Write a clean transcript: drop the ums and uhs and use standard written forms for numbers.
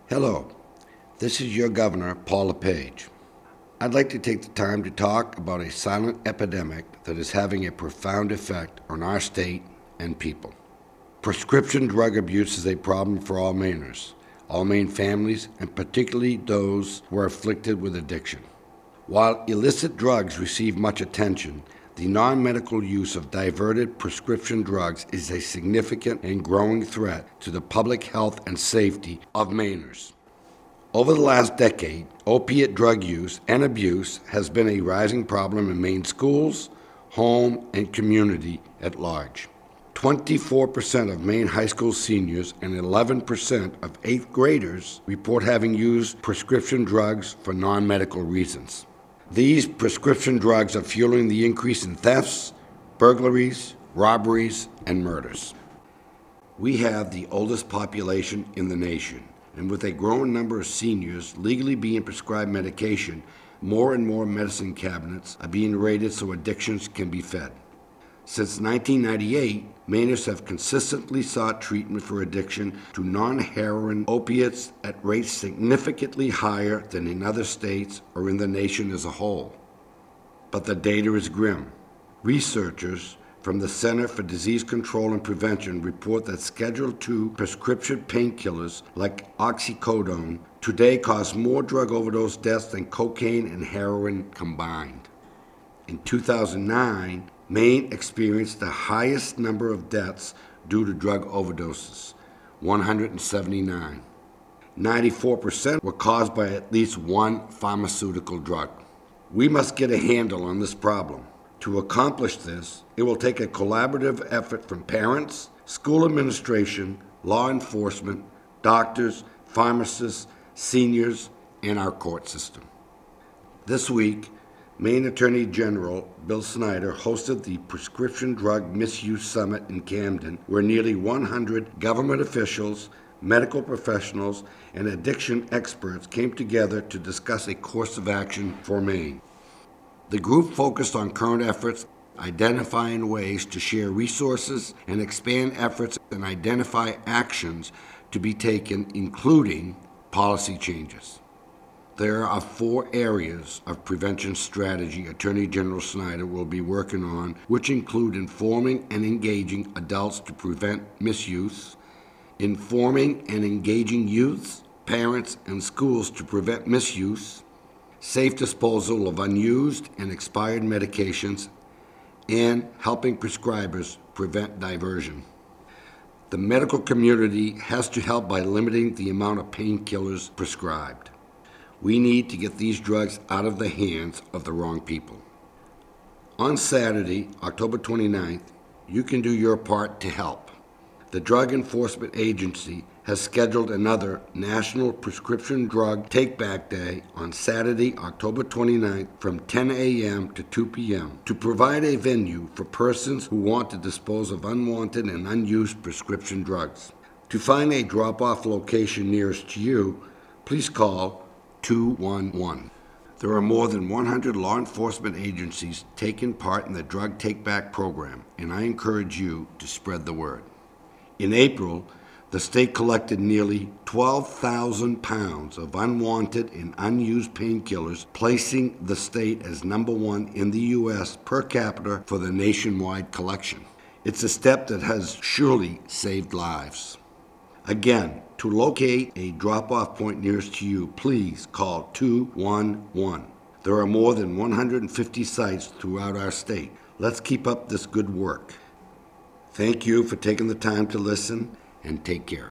Hello, this is your governor, Paul LePage. I'd like to take the time to talk about a silent epidemic that is having a profound effect on our state and people. Prescription drug abuse is a problem for all Mainers, all Maine families, and particularly those who are afflicted with addiction. While illicit drugs receive much attention, the non-medical use of diverted prescription drugs is a significant and growing threat to the public health and safety of Mainers. Over the last decade, opiate drug use and abuse has been a rising problem in Maine schools, home, and community at large. 24% of Maine high school seniors and 11% of 8th graders report having used prescription drugs for non-medical reasons. These prescription drugs are fueling the increase in thefts, burglaries, robberies, and murders. We have the oldest population in the nation, and with a growing number of seniors legally being prescribed medication, more and more medicine cabinets are being raided so addictions can be fed. Since 1998, Mainers have consistently sought treatment for addiction to non-heroin opiates at rates significantly higher than in other states or in the nation as a whole. But the data is grim. Researchers from the Center for Disease Control and Prevention report that Schedule II prescription painkillers like oxycodone today cause more drug overdose deaths than cocaine and heroin combined. In 2009, Maine experienced the highest number of deaths due to drug overdoses, 179. 94% were caused by at least one pharmaceutical drug. We must get a handle on this problem. To accomplish this, it will take a collaborative effort from parents, school administration, law enforcement, doctors, pharmacists, seniors, and our court system. This week, Maine Attorney General Bill Snyder hosted the Prescription Drug Misuse Summit in Camden, where nearly 100 government officials, medical professionals, and addiction experts came together to discuss a course of action for Maine. The group focused on current efforts, identifying ways to share resources and expand efforts and identify actions to be taken, including policy changes. There are 4 areas of prevention strategy Attorney General Snyder will be working on, which include informing and engaging adults to prevent misuse, informing and engaging youth, parents, and schools to prevent misuse, safe disposal of unused and expired medications, and helping prescribers prevent diversion. The medical community has to help by limiting the amount of painkillers prescribed. We need to get these drugs out of the hands of the wrong people. On Saturday, October 29th, you can do your part to help. The Drug Enforcement Agency has scheduled another National Prescription Drug Take-Back Day on Saturday, October 29th from 10 a.m. to 2 p.m. to provide a venue for persons who want to dispose of unwanted and unused prescription drugs. To find a drop-off location nearest to you, please call 211. There are more than 100 law enforcement agencies taking part in the Drug Take-Back program, and I encourage you to spread the word. In April, the state collected nearly 12,000 pounds of unwanted and unused painkillers, placing the state as number 1 in the U.S. per capita for the nationwide collection. It's a step that has surely saved lives. Again, to locate a drop-off point nearest to you, please call 211. There are more than 150 sites throughout our state. Let's keep up this good work. Thank you for taking the time to listen, and take care.